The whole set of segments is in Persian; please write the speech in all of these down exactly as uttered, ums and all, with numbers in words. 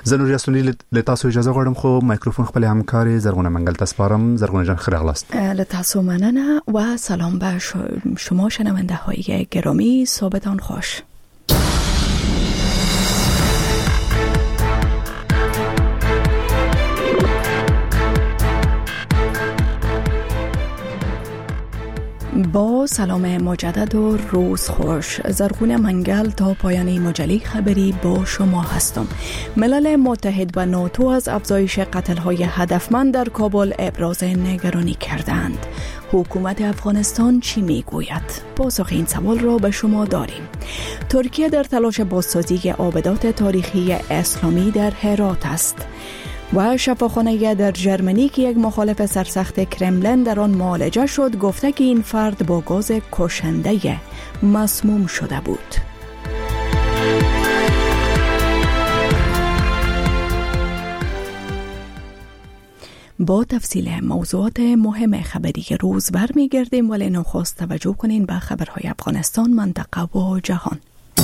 زنوري اصلي لتاسو اجازه غواړم خو مایکروفون خپل همکاري زرغونه منګل تاسپارم. زرغونه جان خراغلاست. لتاسو مننه و سلام به شما شنونده های گرامی. صبحتان خوش. با سلام مجدد و روز خوش. زرغونه منگل تا پایان مجله خبری با شما هستم. ملل متحد و ناتو از افزایش قتل‌های هدفمند در کابل ابراز نگرانی کردند. حکومت افغانستان چی میگوید؟ پاسخ این سوال را به شما داریم. ترکیه در تلاش بازسازی آبدات تاریخی اسلامی در هرات است. و شفاخانه در ژرمنی که یک مخالف سرسخت کرملن در آن معالجه شد گفته که این فرد با گاز کشنده مسموم شده بود. با تفصیل موضوعات مهم خبری روز برمیگردیم، ولی نخست توجه کنین به خبرهای افغانستان، منطقه و جهان.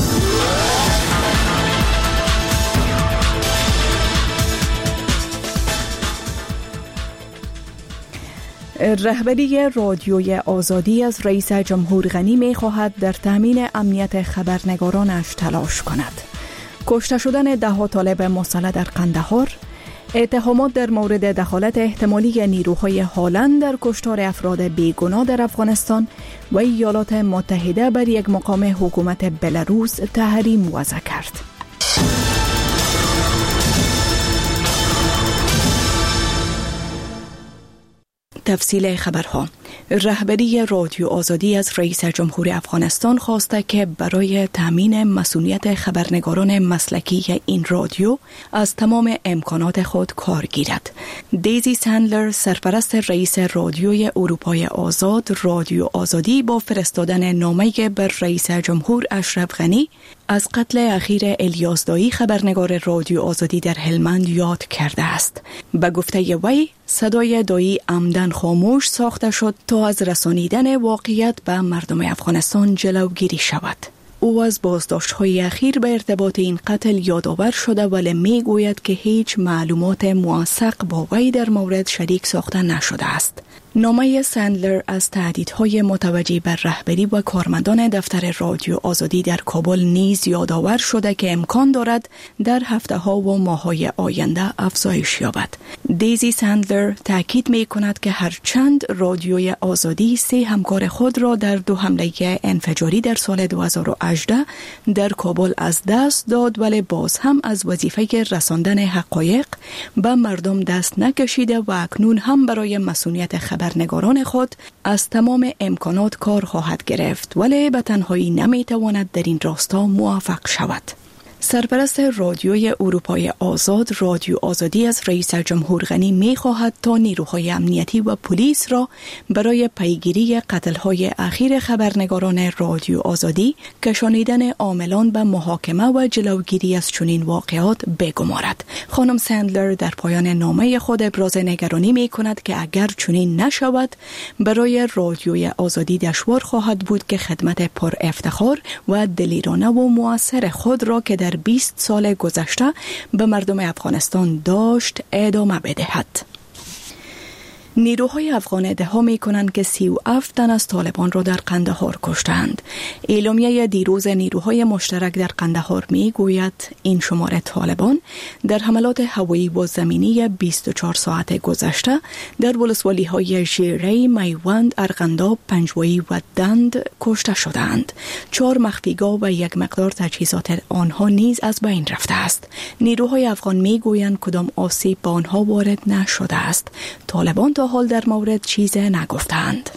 رهبری رادیوی آزادی از رئیس جمهور غنی می خواهد در تامین امنیت خبرنگارانش تلاش کند. کشته شدن ده ها طالب مسلح در قندهار، اتهامات در مورد دخالت احتمالی نیروهای هالند در کشتار افراد بیگناه در افغانستان و ایالات متحده بر یک مقام حکومت بلاروس تحریم وضع کرد. تفصیل خبرها. رهبری رادیو آزادی از رئیس جمهور افغانستان خواسته که برای تامین مسئولیت خبرنگاران مسلکی این رادیو از تمام امکانات خود کار گیرد. دیزی سندلر، سرپرست رئیس رادیوی اروپای آزاد رادیو آزادی، با فرستادن نامه‌ای بر رئیس جمهور اشرف غنی از قتل اخیر الیاس دایی خبرنگار رادیو آزادی در هلمند یاد کرده است. به گفته وی، صدای دایی عمدن خاموش ساخته شد تا از رسانیدن واقعیت به مردم افغانستان جلوگیری شود. او از بازداشت‌های اخیر به ارتباط این قتل یادآور شده، ولی میگوید که هیچ معلومات موثق با وی در مورد شریک ساخته نشده است. نامه سندلر از تهدیدهای متوجه بر رهبری و کارمندان دفتر رادیو آزادی در کابل نیز یادآور شده که امکان دارد در هفته‌ها و ماه‌های آینده افزایش یابد. دیزی سندلر تاکید می‌کند که هرچند رادیوی آزادی سه همکار خود را در دو حمله انفجاری در سال دو هزار و هجده در کابل از دست داد، ولی باز هم از وظیفه رساندن حقایق به مردم دست نکشیده و اکنون هم برای مسئولیت خبرنگاران خود از تمام امکانات کار خواهد گرفت، ولی به تنهایی نمیتواند در این راستا موفق شود. سرپرست رادیوی اروپای آزاد رادیو آزادی از رئیس جمهور غنی می خواهد تا نیروهای امنیتی و پلیس را برای پیگیری قتل‌های اخیر خبرنگاران رادیو آزادی، کشانیدن عاملان به محاکمه و جلوگیری از چنین واقعات بگمارد. خانم سندلر در پایان نامه خود ابراز نگرانی می کند که اگر چنین نشود برای رادیوی آزادی دشوار خواهد بود که خدمت پر افتخار و دلیرانه و مؤثر خود را که در بیست سال گذشته به مردم افغانستان داشت ادامه بدهد. نیروهای افغان ادعا می‌کنند که سی و هفت تن از طالبان را در قندهار کشتند. اعلامیه دیروز نیروهای مشترک در قندهار می‌گوید این شمار طالبان در حملات هوایی و زمینی بیست و چهار ساعت گذشته در ولسوالی‌های ژیره، میوند، ارغنداب، پنجوایی و دند کشته شدند. چهار مخفیگاه و یک مقدار تجهیزات آنها نیز از بین رفته است. نیروهای افغان می‌گویند کدام آسیب به آنها وارد نشده است. طالبان تا حال در مورد چیز نگفتند.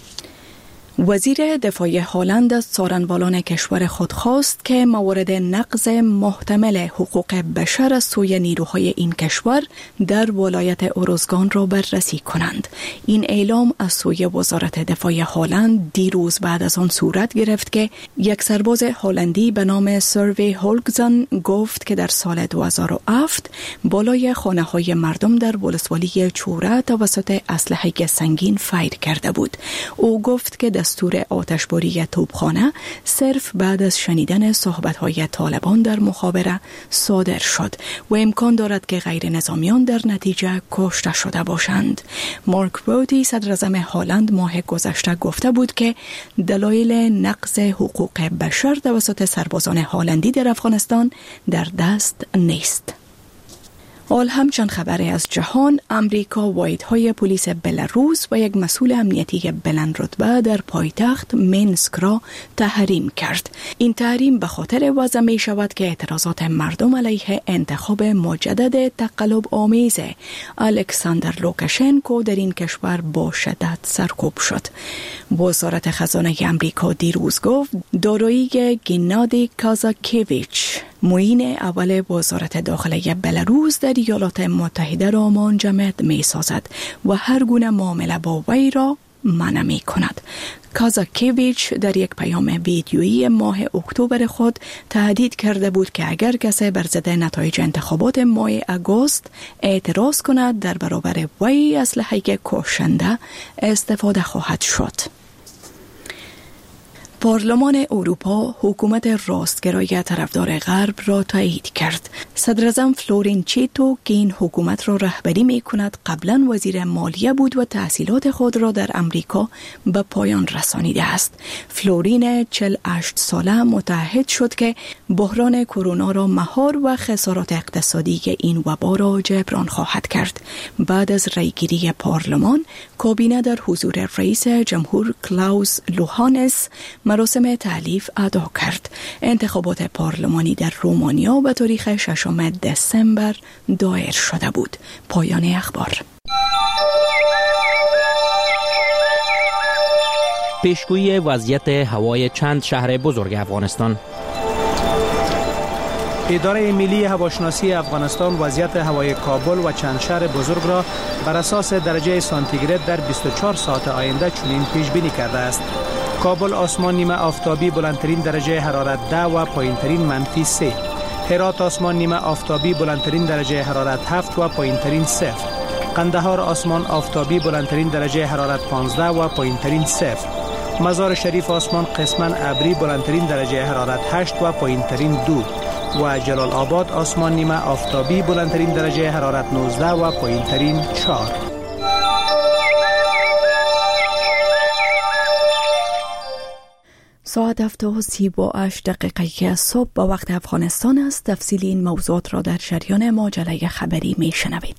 وزیر دفاع هلند از څارنوالان کشور خود خواست که موارد نقض محتمل حقوق بشر از سوی نیروهای این کشور در ولایت اوروزگان را بررسی کنند. این اعلام از سوی وزارت دفاع هلند دیروز بعد از آن صورت گرفت که یک سرباز هلندی به نام سروی هولگزن گفت که در سال دو هزار و هفت بالای خانه‌های مردم در ولسوالی چوره توسط اسلحه سنگین فایر کرده بود. او گفت که دستور دستور آتشباری توپخانه صرف بعد از شنیدن صحبت‌های طالبان در مخابره صادر شد و امکان دارد که غیر نظامیان در نتیجه کشته شده باشند. مارک روتی صدر اعظم هلند ماه گذشته گفته بود که دلایل نقض حقوق بشر توسط سربازان هلندی در افغانستان در دست نیست. حال همچند خبری از جهان، امریکا واحدهای پلیس بلاروس و یک مسئول امنیتی بلند رتبه در پایتخت مینسک را تحریم کرد. این تحریم به خاطر وضع می شود که اعتراضات مردم علیه انتخاب مجدد تقلب آمیز الکساندر لوکاشنکو در این کشور با شدت سرکوب شد. وزارت خزانه امریکا دیروز گفت دارایی گنادی کازاکیویچ معین اول وزارت داخله بلاروس در ایالات متحده را منجمد می سازد و هر گونه معامله با وی را منع می کند. کازاکیویچ در یک پیام ویدیویی ماه اکتبر خود تهدید کرده بود که اگر کسی بر ضد نتایج انتخابات ماه اگست اعتراض کند در برابر وی اسلحه کشنده استفاده خواهد شد. پارلمان اروپا حکومت راستگرای طرفدار غرب را تایید کرد. صدر اعظم فلورین چیتو که این حکومت را رهبری می کند قبلا وزیر مالیه بود و تحصیلات خود را در امریکا به پایان رسانیده است. فلورین چهل و هشت ساله متعهد شد که بحران کرونا را مهار و خسارات اقتصادی این وبا را جبران خواهد کرد. بعد از رایگیری پارلمان، کابینه در حضور رئیس جمهور کلاوس لوهانس مراسم تألیف ادا کرد. انتخابات پارلمانی در رومانیا به تاریخ ششم دسامبر دایر شده بود. پایان اخبار. پیشگویی وضعیت هوای چند شهر بزرگ افغانستان. اداره ملی هواشناسی افغانستان وضعیت هوای کابل و چند شهر بزرگ را بر اساس درجه سانتیگراد در بیست و چهار ساعت آینده چنین پیش بینی کرده است. کابل آسمان نیمه آفتابی بلندترین درجه حرارت ده و پایینترین منفی سه. هرات آسمان نیمه آفتابی بلندترین درجه حرارت هفت و پایینترین صفر. قندهار آسمان آفتابی بلندترین درجه حرارت پانزده و پایینترین صفر. مزار شریف آسمان قسما ابری بلندترین درجه حرارت هشت و پایینترین دو. و جلال آباد آسمان نیمه آفتابی بلندترین درجه حرارت نوزده و پایینترین چهار. ساعت هفت و سی و هشت دقیقه صبح با وقت افغانستان است. تفصیل این موضوعات را در جریان مجله خبری می شنوید.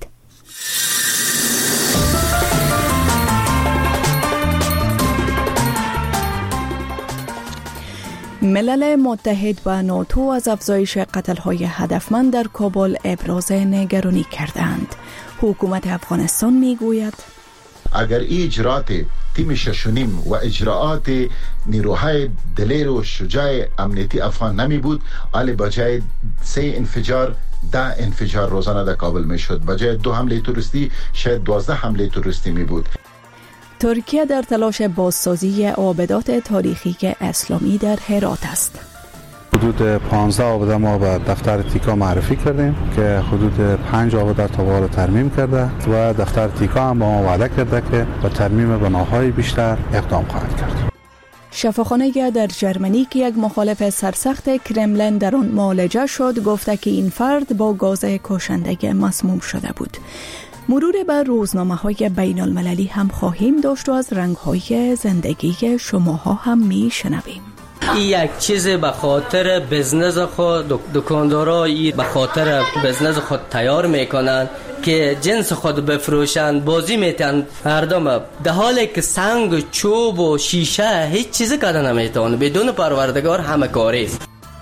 ملل متحد و ناتو از افزایش قتل‌های هدفمند در کابل ابراز نگرانی کردند. حکومت افغانستان میگوید اگر این اجرات تیم ششونیم و اجراعات نیروهای دلیر و شجاع امنیتی افغان نمی بود، آل بجای سه انفجار ده انفجار روزانه در کابل می شد. بجای دو حمله تروریستی شاید دوازده حمله تروریستی می بود. ترکیه در تلاش بازسازی آبدات تاریخی اسلامی در هرات است. حدود پانزده آبده ما به دفتر تیکا معرفی کردیم که حدود پنج آبده تا حالا ترمیم کرده و دفتر تیکا هم با ما وعده کرده که با ترمیم بناهای بیشتر اقدام خواهد کرد. شفاخانه در ژرمنی که یک مخالف سرسخت کرملن در آن معالجه شد گفته که این فرد با گاز کشنده مسموم شده بود. مرور بر روزنامه‌های بین المللی هم خواهیم داشت و از رنگ‌های زندگی شماها هم می‌شنویم. یک چیز به خاطر بزنس خود دکاندارا به خاطر بزنس خود تیار میکنن که جنس خود بفروشن، بازی میتن مردم، در حالی که سنگ، چوب و شیشه هیچ چیزی کردن نمیتونه. بدون پروردگار همه کاری است.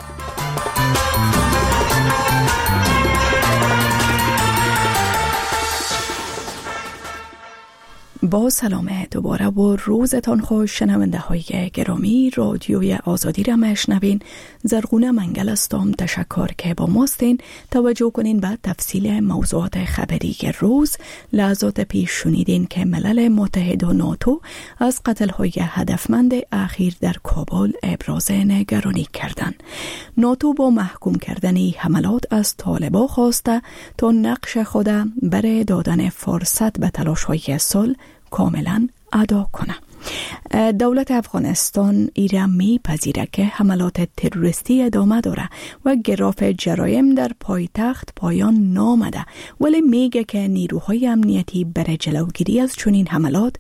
با سلام دوباره و روزتان خوش شنونده های گرامی. رادیوی آزادی را میشنوین. زرغونه منگل استم. تشکر که با ماستین. توجه کنین به تفصیل موضوعات خبری روز. لحظات پیش شنیدین که ملل متحد و ناتو از قتل‌های هدفمند اخیر در کابل ابراز نگرانی کردند. ناتو با محکوم کردن حملات از طالبان خواسته تا نقش خود برای دادن فرصت به تلاش‌های صلح کاملا ادا کنه. دولت افغانستان ایران میپذیره که حملات تروریستی ادامه داره و گراف جرایم در پایتخت پایان نامده، ولی میگه که نیروهای امنیتی برای جلوگیری از چنین حملات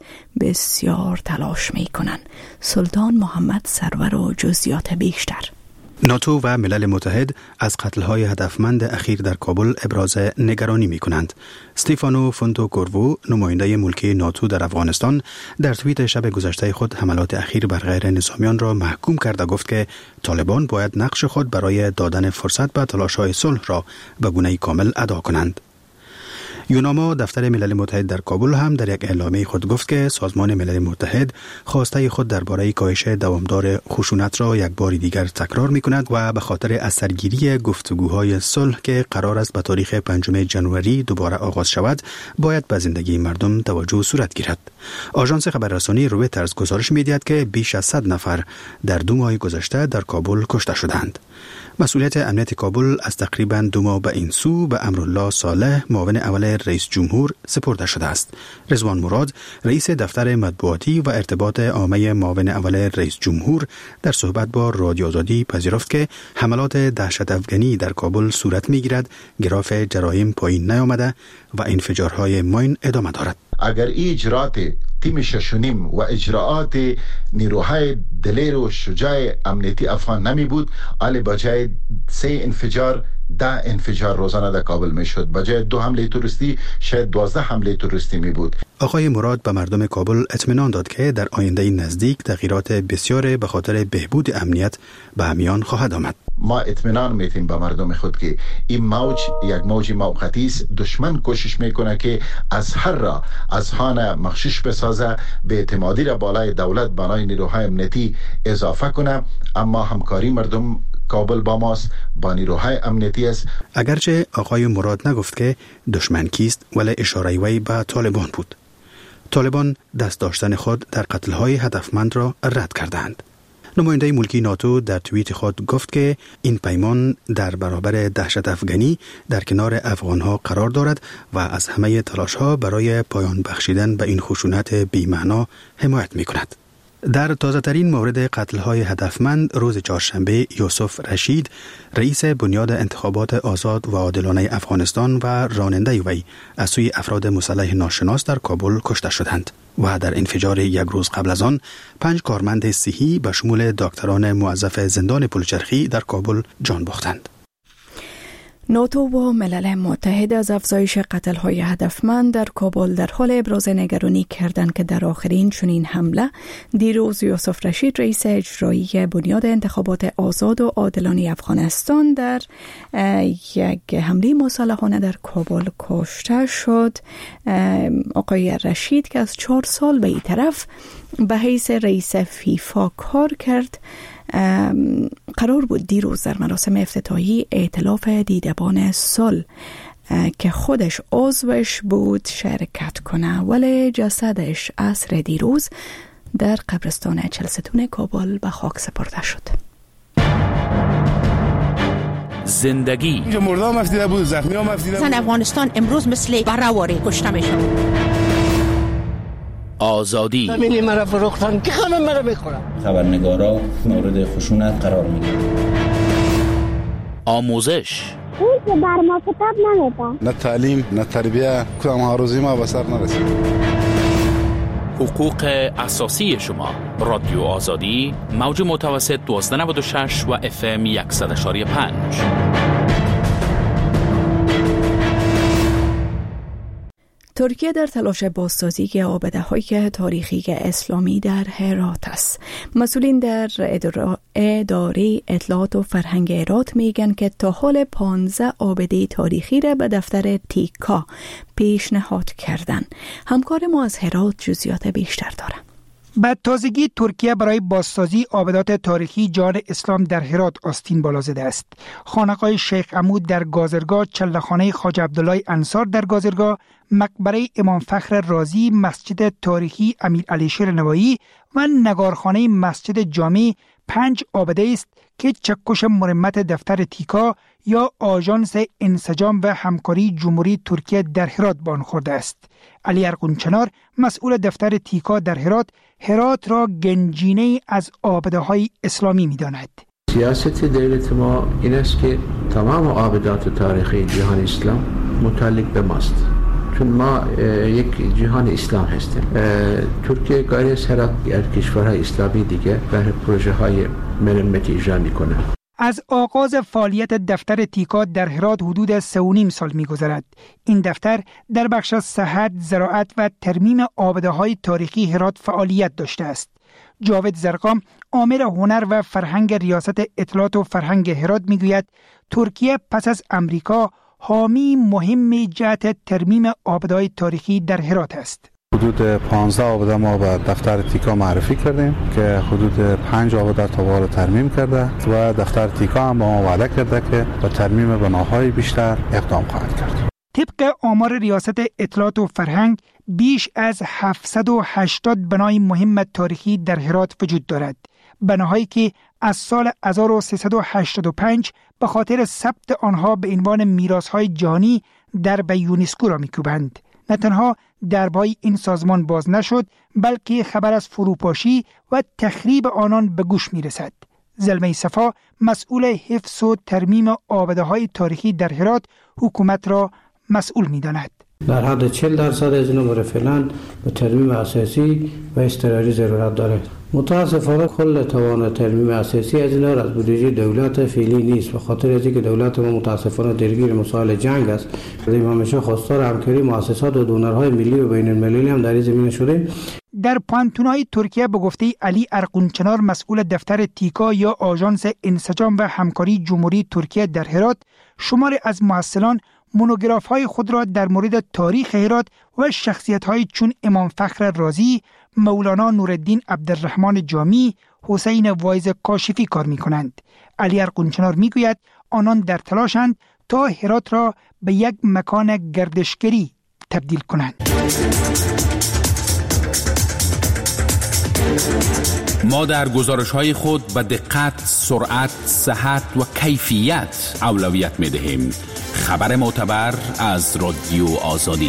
بسیار تلاش میکنن. سلطان محمد سرور و جزئیات بیشتر. ناتو و ملل متحد از قتل‌های هدفمند اخیر در کابل ابراز نگرانی می‌کنند. استیفانو فونتوکورو، نماینده ملکی ناتو در افغانستان، در توییت شب گذشته خود حملات اخیر بر غیر نظامیان را محکوم کرد و گفت که طالبان باید نقش خود برای دادن فرصت به تلاش‌های صلح را به گونه‌ای کامل ادا کنند. یوناما، دفتر ملل متحد در کابل، هم در یک اعلامیه خود گفت که سازمان ملل متحد خواسته خود درباره کاهش دوامدار خشونت را یک بار دیگر تکرار می‌کند و به خاطر اثرگیری گفتگوهای صلح که قرار است به تاریخ پنجم ژانویه دوباره آغاز شود، باید به زندگی مردم توجه صورت گیرد. آژانس خبررسانی رویترز گزارش می‌دهد که بیش از صد نفر در دو ماه گذشته در کابل کشته شدند. مسئولیت امنیت کابل از تقریباً دو ماه به این سو به امرالله صالح، معاون اول رئیس جمهور، سپرده شده است. رضوان مراد، رئیس دفتر مطبوعاتی و ارتباط عامه معاون اول رئیس جمهور، در صحبت با رادیو آزادی پذیرفت که حملات دهشت افغانی در کابل صورت می‌گیرد، گراف جرایم پایین نیامده و انفجارهای ماین ادامه دارد. اگر این اجرات تیم ششونیم و اجراعات نیروهای دلیر و شجاع امنیتی افغان نمی بود، آلی بجای سه انفجار ده انفجار روزانه در کابل می شد. بجای دو حمله توریستی شاید دوازده حمله توریستی می بود. آقای مراد به مردم کابل اطمینان داد که در آینده نزدیک تغییرات بسیار به خاطر بهبود امنیت به میان خواهد آمد. ما اطمینان میتیم به مردم خود که این موج یک موج موقتی است. دشمن کوشش میکنه که از هر راه از خانه مخشش بسازه، به اعتمادی را بالای دولت بنای نیروهای امنیتی اضافه کنه، اما همکاری مردم کابل با ماست، با نیروهای امنیتی است. اگرچه آقای مراد نگفت که دشمن کیست، ولی اشاره وی به طالبان بود. طالبان دست داشتن خود در قتل‌های هدفمند را رد کردند. نماینده ملکی ناتو در توییت خود گفت که این پیمان در برابر دهشت افغانی در کنار افغانها قرار دارد و از همه تلاش‌ها برای پایان بخشیدن به این خشونت بی‌معنا حمایت می‌کند. در تازه ترین مورد قتل‌های هدفمند روز چهارشنبه، یوسف رشید، رئیس بنیاد انتخابات آزاد و عادلانه افغانستان و راننده وی، از سوی افراد مسلح ناشناس در کابل کشته شدند و در انفجار یک روز قبل از آن پنج کارمند صحی به شمول دکتران موظف زندان پلچرخی در کابل جان باختند. ناتو و ملل متحد از افزایش قتل‌های هدفمند در کابل در حال ابراز نگرانی کردند که در آخرین چنین حمله دیروز یوسف رشید، رئیس اجرایی بنیاد انتخابات آزاد و عادلانه افغانستان، در یک حمله مسلحانه در کابل کشته شد. آقای رشید که از چهار سال به این طرف به حیث رئیس فیفا کار کرد، قرار بود دیروز در مراسم افتتاحی ائتلاف دیدبان صلح که خودش عضوش بود شرکت کنه، ولی جسدش عصر دیروز در قبرستان چهلستون کابل به خاک سپرده شد. زندگی اینجا مرده هم افتیده بود، زخمی هم افتیده بود. زن افغانستان امروز مثل برهواری کشته میشن. آزادی همینی مرا فروختن که خانم مرا میخورم. خبرنگارا مورد خشونت قرار میگیرن. آموزش اون که بر ما کتاب نمیده، نه تعلیم نه تربیه، کدام هاروزی ما به سر نرسید. حقوق اساسی شما. رادیو آزادی، موج متوسط دوازده نود و شش و اف ام صد و یک و پنج. ترکیه در تلاش بازسازی آبده‌های تاریخی اسلامی در هرات است. مسئولین در اداره اطلاعات و فرهنگ هرات میگن که تا حال پانزده آبده تاریخی را به دفتر تیکا پیشنهاد کردن. همکار ما از هرات جزئیات بیشتر داره. به تازگی ترکیه برای بازسازی آبدات تاریخی جان اسلام در هرات آستین بالا زده است. خانقاه شیخ عمود در گازرگاه، چله‌خانه خواجه عبدالله انصار در گازرگاه، مقبره امام فخر رازی، مسجد تاریخی امیر علی شیر نوایی و نگارخانه مسجد جامع پنج آبده است که چکش مرمت دفتر تیکا یا آژانس انسجام و همکاری جمهوری ترکیه در هرات بان خورده است. علی ارغونچنار مسئول دفتر تیکا در هرات، هرات را گنجینه از آبده های اسلامی می داند. سیاست دولت ما این است که تمام آبدات تاریخی جهان اسلام متعلق به ماست، چون ما یک جهان اسلام هستیم. ترکیه کاری است هرات از کشورهای اسلامی دیگه برای پروژه های مرمتی اجرا میکنه. از آغاز فعالیت دفتر تیکا در هرات حدود سه و نیم سال می‌گذرد. این دفتر در بخش صحت، زراعت و ترمیم آبده‌های تاریخی هرات فعالیت داشته است. جاوید زرقام، آمر هنر و فرهنگ ریاست اطلاعات و فرهنگ هرات میگوید ترکیه پس از امریکا حامی مهم جهت ترمیم آبده‌های تاریخی در هرات است. حدود پانزده آبده ما به دفتر تیکا معرفی کردیم که حدود پنج آبده تا حالا ترمیم کرده و دفتر تیکا هم با ما وعده کرده که با ترمیم بناهای بیشتر اقدام خواهد کرد. طبق آمار ریاست اطلاعات و فرهنگ بیش از هفتصد و هشتاد بنای مهم تاریخی در هرات وجود دارد. بناهایی که از سال هزار و سیصد و هشتاد و پنج به خاطر ثبت آنها به عنوان میراث‌های جهانی درب یونسکو را می‌کوبند. نه تنها دربای این سازمان باز نشد، بلکه خبر از فروپاشی و تخریب آنان به گوش می‌رسد. زلمه صفا، مسئول حفظ و ترمیم آبده‌های تاریخی در هرات، حکومت را مسئول می‌داند. در حد چهل درصد از این امور فعلا به ترمیم اساسی و اضطراری ضرورت دارد. متاسفانه کل توان ترمیم اساسی از این از بودجه دولت فعلی نیست، به خاطر از اینکه دولت ما متاسفانه درگیر مسائل جنگ است. ما همیشه خواستار همکاری مؤسسات و دونرهای ملی و بین المللی هم در این زمینه شده. در پانتونای ترکیه به گفته علی ارغونچنار، مسئول دفتر تیکا یا آژانس انسجام و همکاری جمهوری ترکیه در هرات، شمار از محصلان مونوگراف های خود را در مورد تاریخ هرات و شخصیت های چون امام فخر رازی، مولانا نورالدین عبدالرحمن جامی، حسین وایز کاشفی کار می کنند. علی ارغونچنار می گوید آنان در تلاشند تا هرات را به یک مکان گردشگری تبدیل کنند. ما در گزارش‌های خود به دقت، سرعت، صحت و کیفیت اولویت می‌دهیم. خبر معتبر از رادیو آزادی.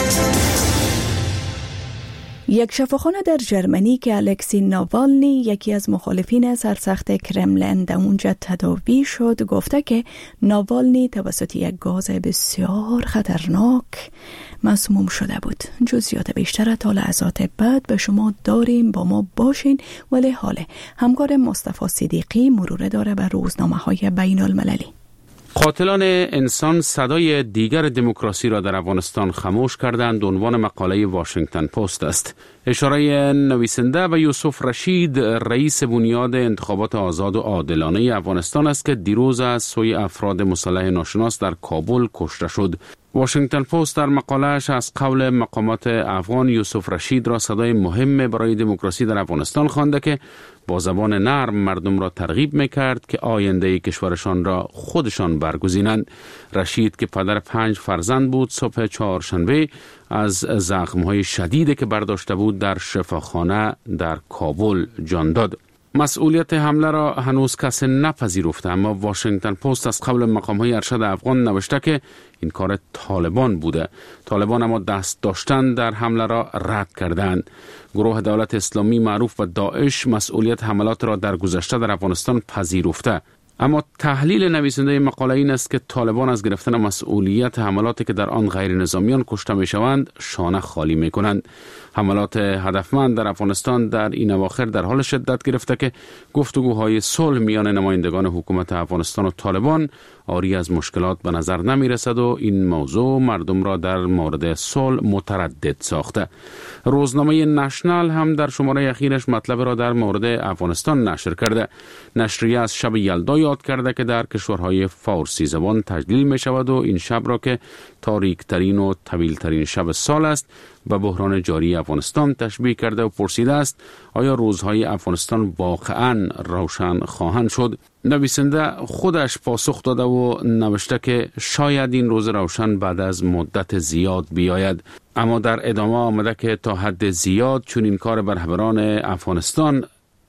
یک شفاخانه در جرمنی که الکسی ناوالنی، یکی از مخالفین سرسخت کرملین، در اونجا تداوی شد، گفته که ناوالنی توسط یک گاز بسیار خطرناک مسموم شده بود. جزئیات بیشتر تا لحظات بعد به شما داریم، با ما باشین. ولی حاله همکار مصطفی صدیقی مرور داره بر روزنامه‌های بین المللی. قاتلان انسان صدای دیگر دموکراسی را در افغانستان خاموش کردند. عنوان مقاله واشنگتن پست است. اشاره نویسنده به یوسف رشید، رئیس بنیاد انتخابات آزاد و عادلانه افغانستان است که دیروز از سوی افراد مسلح ناشناس در کابل کشته شد. واشنگتن پست در مقاله‌اش از قول مقامات افغان یوسف رشید را صدای مهم برای دموکراسی در افغانستان خوانده که با زبان نرم مردم را ترغیب می‌کرد که آینده کشورشان را خودشان برگزینند. رشید که پدر پنج فرزند بود، صبح چهارشنبه از زخم‌های شدیدی که برداشته بود در شفاخانه در کابل جان داد. مسئولیت حمله را هنوز کسی نپذیرفته، اما واشنگتن پست از قول مقام‌های ارشد افغان نوشته که این کار طالبان بوده. طالبان اما دست داشتن در حمله را رد کردند. گروه دولت اسلامی معروف به داعش مسئولیت حملات را در گذشته در افغانستان پذیرفته. اما تحلیل نویسنده مقاله این است که طالبان از گرفتن مسئولیت حملاتی که در آن غیر نظامیان کشته می شوند شانه خالی می کنند. حملات هدفمند در افغانستان در این اواخر در حال شدت گرفته که گفتگوهای صلح میان نمایندگان حکومت افغانستان و طالبان آری از مشکلات به نظر نمی رسد و این موضوع مردم را در مورد صلح متردد ساخته. روزنامه نشنال هم در شماره اخیرش مطلب را در مورد افغانستان نشر کرده. نشریه از شب یلدا یاد کرده که در کشورهای فارسی زبان تجلیل می شود و این شب را که تاریک ترین و طویل ترین شب سال است به بحران جاری افغانستان تشبیه کرده و پرسیده است آیا روزهای افغانستان واقعاً روشن خواهند شد؟ نویسنده خودش پاسخ داده و نوشته که شاید این روز روشن بعد از مدت زیاد بیاید، اما در ادامه آمده که تا حد زیاد چون این کار بر رهبران افغانستان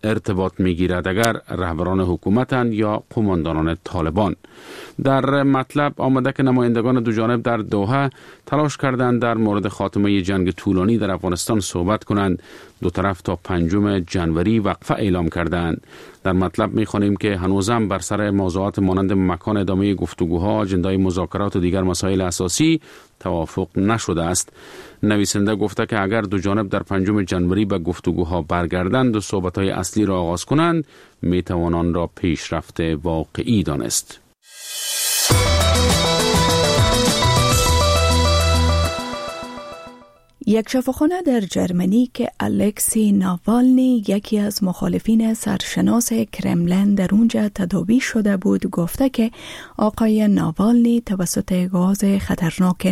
ارتباط میگیرد اگر رهبران حکومتند یا قماندانان طالبان. در مطلب آمده که نمایندگان دو جانب در دوحه تلاش کردند در مورد خاتمه جنگ طولانی در افغانستان صحبت کنند. دو طرف تا پنجم جنوری وقفه اعلام کردند. در مطلب می‌خوانیم که هنوزم بر سر موضوعات مانند مکان ادامه گفتگوها، اجندای مذاکرات و دیگر مسائل اساسی توافق نشده است. نویسنده گفته که اگر دو جانب در پنجم جنوری به گفتگوها برگردند و صحبت‌های اصلی را آغاز کنند، می‌توان آن را پیشرفت واقعی دانست. یک شفاخانه در جرمنی که الکسی ناوالنی یکی از مخالفین سرشناس کرملین در اونجا تداوی شده بود گفته که آقای ناوالنی توسط گاز خطرناک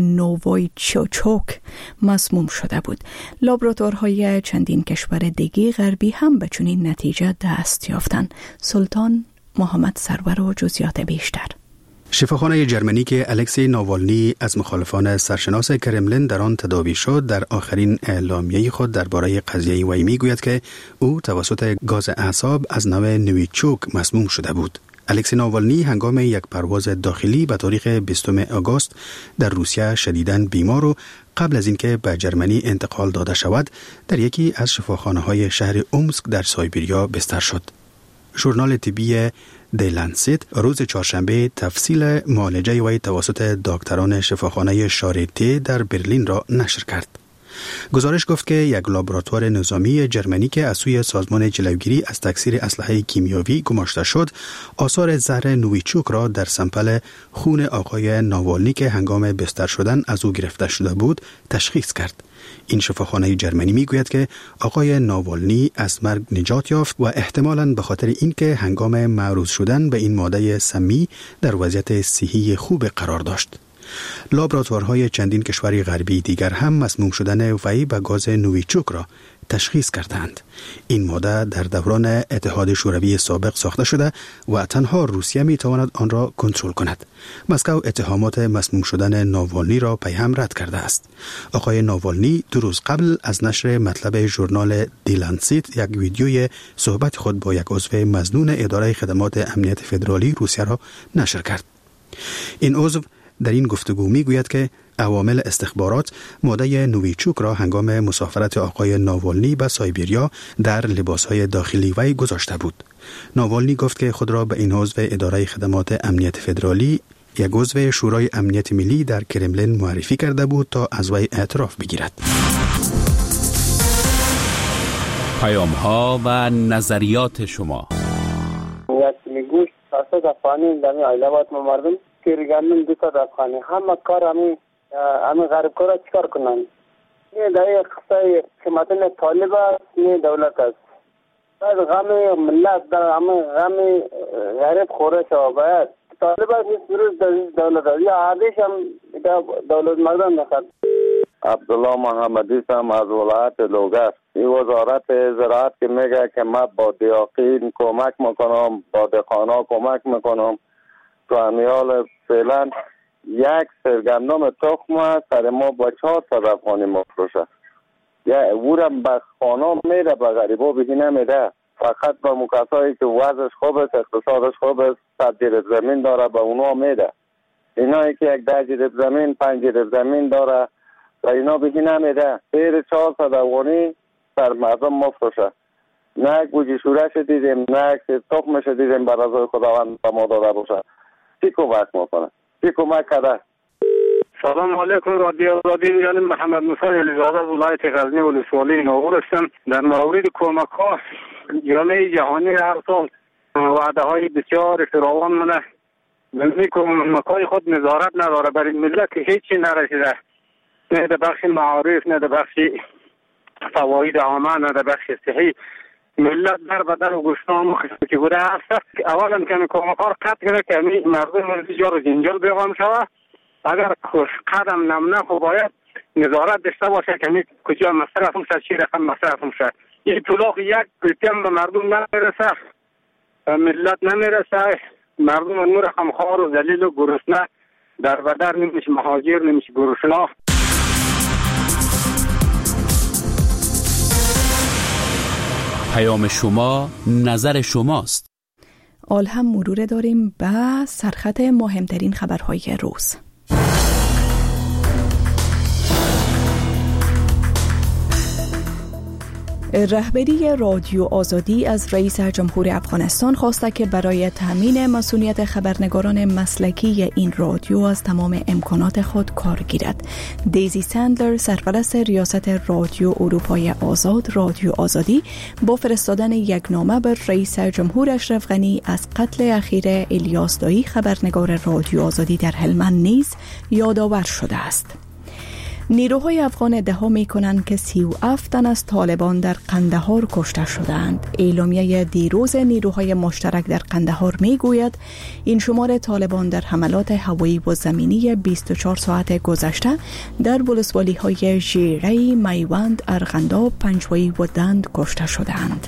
نوویچوچوک مسموم شده بود. لابراتوارهای چندین کشور دیگه غربی هم به چنین نتیجه دست یافتند. سلطان محمد سرور و جزئیات بیشتر. شفاخانه جرمنی که الکسی ناوالنی از مخالفان سرشناس کرملین در آن تداوی شد در آخرین اعلامیه خود درباره قضیه وی میگوید که او توسط گاز اعصاب از نوع نویچوک مسموم شده بود. الکسی ناوالنی هنگام یک پرواز داخلی به تاریخ بیستم آگوست در روسیه شدیداً بیمار و قبل از اینکه به جرمنی انتقال داده شود در یکی از شفاخانه‌های شهر اومسک در سایبریا بستر شد. ژورنال طبی دی لنسیت روز چهارشنبه تفصیل معالجه وی توسط دکتران شفاخانه شارته در برلین را نشر کرد. گزارش گفت که یک لابراتوار نظامی جرمنی که از سوی سازمان جلوگیری از تکثیر اسلحه کیمیاوی گماشته شد، آثار زهر نویچوک را در سمپل خون آقای ناوالنی که هنگام بستر شدن از او گرفته شده بود تشخیص کرد. این شفاخانه جرمنی میگوید که آقای ناوالنی از مرگ نجات یافت و احتمالاً به خاطر اینکه هنگام معروض شدن به این ماده سمی در وضعیت صحی خوب قرار داشت. لابراتوارهای چندین کشور غربی دیگر هم مسموم شدن وی به گاز نویچوک را تشخیص کردند. این ماده در دوران اتحاد شوروی سابق ساخته شده و تنها روسیه می تواند آن را کنترل کند. مسکو اتهامات مسموم شدن ناوالنی را پیهم رد کرده است. آقای ناوالنی دو روز قبل از نشر مطلب ژورنال دی لنسیت یک ویدیوی صحبت خود با یک عضو مظنون اداره خدمات امنیت فدرالی روسیه را نشر کرد. این عضو در این گفتگو می گوید که عوامل استخبارات ماده نویچوک را هنگام مسافرت آقای ناوالنی به سایبریا در لباسهای داخلی وی گذاشته بود. ناوالنی گفت که خود را به این عضو اداره خدمات امنیت فدرالی، یک عضو شورای امنیت ملی در کرملین معرفی کرده بود تا از وی اعتراف بگیرد. پیام ها و نظریات شما. یک گوشت صد افغانی در علاوات مردم که ریگانم دو صد افغانی همه کار همین همین غریب کارا چیکار کنن؟ نه در قصه حکومتن طالب است نه دولت است. باید غم ملت در همه غم غریب خوره شود. باید طالب است نیست دولت است یا عادش هم دولت مردم نخواد. عبدالله محمدی هم از ولایت لوگر. این وزارت زراعت که میگه که من با دیاقین کمک میکنم، با دهقانا کمک میکنم. تو امیال فعلا یک سرگندم تخم سر ما با چهار صد افغانی مفروشه. یا اورم به خانه میره به غریبا بهی نمیده. فقط به مکسایی که وضعش خوب است، اقتصادش خوب است، صد جریب زمین داره به اونا میده. اینایی که یک ده جریب زمین، پنج جریب زمین داره و اینا بهی نمیده. غیر چهار صد افغانی سر مردم مفروشه. نه گوجی شورش دیدیم، نه تخمش دیدیم بر رضای خداوند به ما داده باشه. چی کمک میکنه؟ چی کمک کرده؟ سلام علیکم رادیو رادیو یعنی محمد موسی علیزاده از ولایت غزنی ولسوالی نوور هستم. در مورد کمک ها جامعه جهانی هر سال وعده های بسیار فراوان منه به کمک های خود نظارت نداره برای ملت که هیچی نرسیده، نه در بخش معارف، نه در بخش فواید عامه، نه در بخش صحی. ملت در بدر و گوشتان خسته که بوده هست. اولا که کمک ها قطع کرده که مردم جار جنجال بیغام شود. اگر قدم نمونه خب باید نظارت داشته باشه که کجا مصرف میشه، چی رقم مصرف میشه. این طلاق یک پرتیم به مردم نمیرسه، ملت نمیرسه، مردم نور خمخوار و ذلیل و گرسنه در بدر نمیشه، مهاجر نمیشه، گرسنه. پیام شما نظر شماست. آل هم مرور داریم به سرخط مهمترین خبرهای روز. رهبری رادیو آزادی از رئیس جمهور افغانستان خواسته که برای تامین مسئولیت خبرنگاران مسلکی این رادیو از تمام امکانات خود کار گیرد. دیزی سندلر، سرپرست ریاست رادیو اروپای آزاد رادیو آزادی، با فرستادن یک نامه بر رئیس جمهور اشرف غنی از قتل اخیر الیاس دایی خبرنگار رادیو آزادی در هلمند نیز یادآور شده است. نیروهای افغان ادعا می‌کنند که سی و هفت تن از طالبان در قندهار کشته شدند. اعلامیه دیروز نیروهای مشترک در قندهار می‌گوید این شمار طالبان در حملات هوایی و زمینی بیست و چهار ساعت گذشته در ولسوالی‌های ژیره، میوند، ارغنداب، پنجوایی و دند کشته شدند.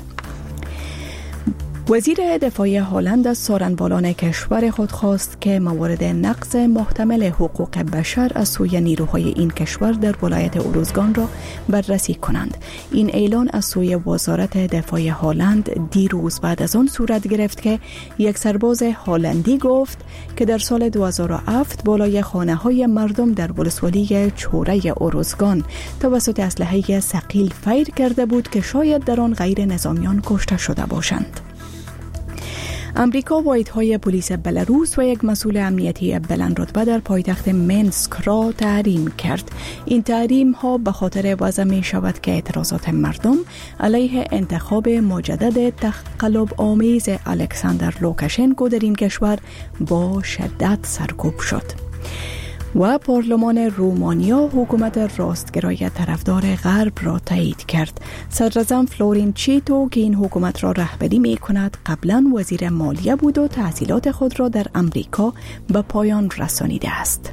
وزیر دفاع هلند از سارنوالان کشور خود خواست که موارد نقض محتمل حقوق بشر از سوی نیروهای این کشور در ولایت اروزگان را بررسی کنند. این اعلان از سوی وزارت دفاع هلند دیروز بعد از آن صورت گرفت که یک سرباز هلندی گفت که در سال دو هزار و هفت بالای خانه‌های مردم در ولسوالی چوره اروزگان توسط اسلحه ثقیل فیر کرده بود که شاید در آن غیر نظامیان کشته شده باشند. امریکا واحدهای پلیس بلاروس و یک مسئول امنیتی بلند رتبه در پایتخت منسک را تحریم کرد. این تحریم ها به خاطر وضع می شود که اعتراضات مردم علیه انتخاب مجدد تقلب آمیز الکساندر لوکاشنکو در این کشور با شدت سرکوب شد. و پارلمان رومانیا حکومت راستگرای طرفدار غرب را تایید کرد. صدراعظم فلورین چیتو که این حکومت را رهبری می کند قبلا وزیر مالیه بود و تحصیلات خود را در امریکا به پایان رسانیده است.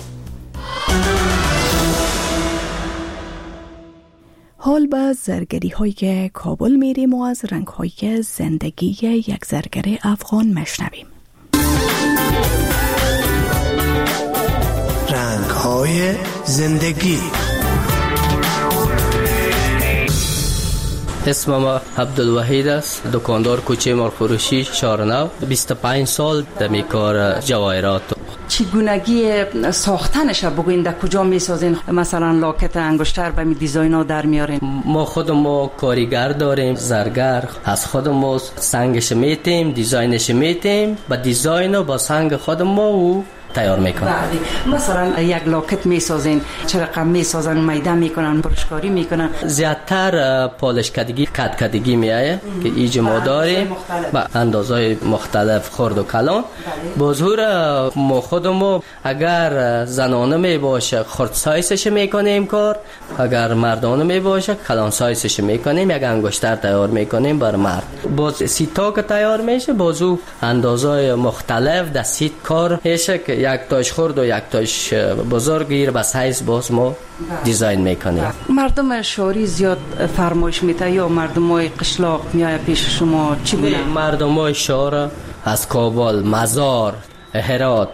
حال به زرگری های کابل میریم و از رنگ های زندگی یک زرگر افغان مشنویم. رنگ‌های زندگی. اسمم عبدالوحید است، دکاندار کوچه مارفروشی شارنو. بیست و پنج سال در کار جواهرات. چگونگی ساختنش بگوین در کجا میسازین؟ مثلا لاکت انگشتر به می دیزاینا در میارین؟ ما خودمون کارگر داریم، زرگر. از خودمون سنگش میتیم، دیزاینش میتیم، با دیزاین و با سنگ خودمون و تیار میکنن. بله. مثلا یک لاکت میسازین، چه رقم میسازن؟ میده میکنن، برشکاری میکنن؟ زیادتر پالش کدگی، کد کدگی میایه که ایج ما داریم با اندازهای مختلف، خرد و کلان. بازور ما خودمو اگر زنانه می باشه خرد سایزش میکنیم کار، اگر مردانه می باشه کلان سایزش میکنیم. یک انگشتر تیار میکنیم بر مرد. باز سیتا که تیار میشه بازو اندازهای مختلف در سیت کار میشه که یک تاش خرد و یک تاش بزرگ گیر به سایز باز ما دیزاین میکنیم. مردم شهری زیاد فرمایش میته یا مردمای قشلاق میای پیش شما؟ چی بودن؟ مردمای شهر از کابل، مزار، هرات،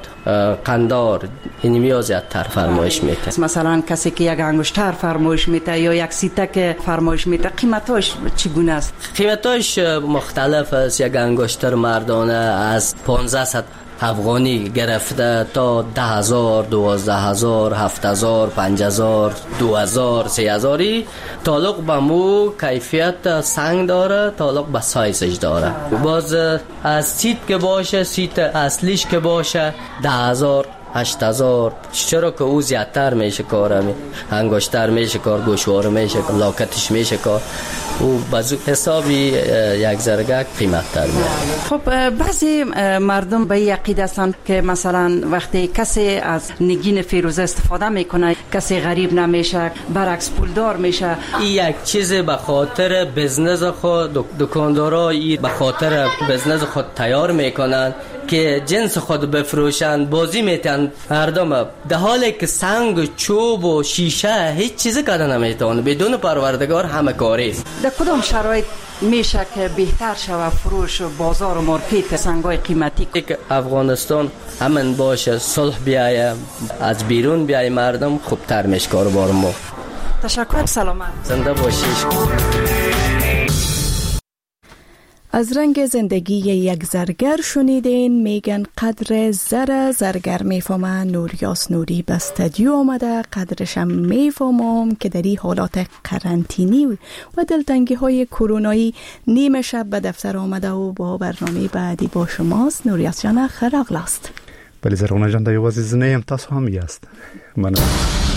قندار این میاد زیادتر فرمایش میته. مثلا کسی که یک انگشتر فرمایش میته یا یک سیتک فرمایش میته، قیمتاش چگونه است؟ قیمتاش مختلف است. یک انگشتر مردانه از پانزده افغانی گرفته تا ده هزار، دوازده هزار، هفت هزار، پنج هزار، دو هزار، سه هزاری. تعلق به مو کیفیت سنگ داره، تعلق به سایزش داره. باز از سیت که باشه، سیت اصلیش که باشه ده هزار، هشت هزار. چرا که او زیادتر میشه کار، همی انگشتر میشه کار، گوشواره میشه کار، لاکتش میشه کار. او بازو حسابی یک زرگک قیمت تر میاد. خب بعضی مردم به این عقیده هستند که مثلا وقتی کسی از نگین فیروزه استفاده میکنه کسی غریب نمیشه، برعکس پولدار میشه. این یک چیز به خاطر بزنس خود، دکاندارا به خاطر بزنس خود تیار میکنن که جنس خود بفروشن، بازی میتن مردم. در حالی که سنگ، چوب و شیشه هیچ چیزی کده نمیتونه، بدون پروردگار همه کاری است. در کدام شرایط میشه که بهتر شود فروش و بازار و مارکت سنگای قیمتی؟ که افغانستان امن باشه، صلح بیایه، از بیرون بیایه مردم، خوبتر میشه کاروبار ما. تشکر، سلامت. زنده باشید. از رنگ زندگی یک زرگر شنیدین. میگن قدر زر زرگر میفهمه. نوریاس نوری به استودیو آمده. قدرشم میفهمم که در این حالات قرنطینی و دلتنگی های کرونایی نیمه شب به دفتر آمده و با برنامه بعدی با شماست. نوریاس جان خیر اغلاست. بله زرغونه جان، در یوازی زنه هم تاسو هم یاست. من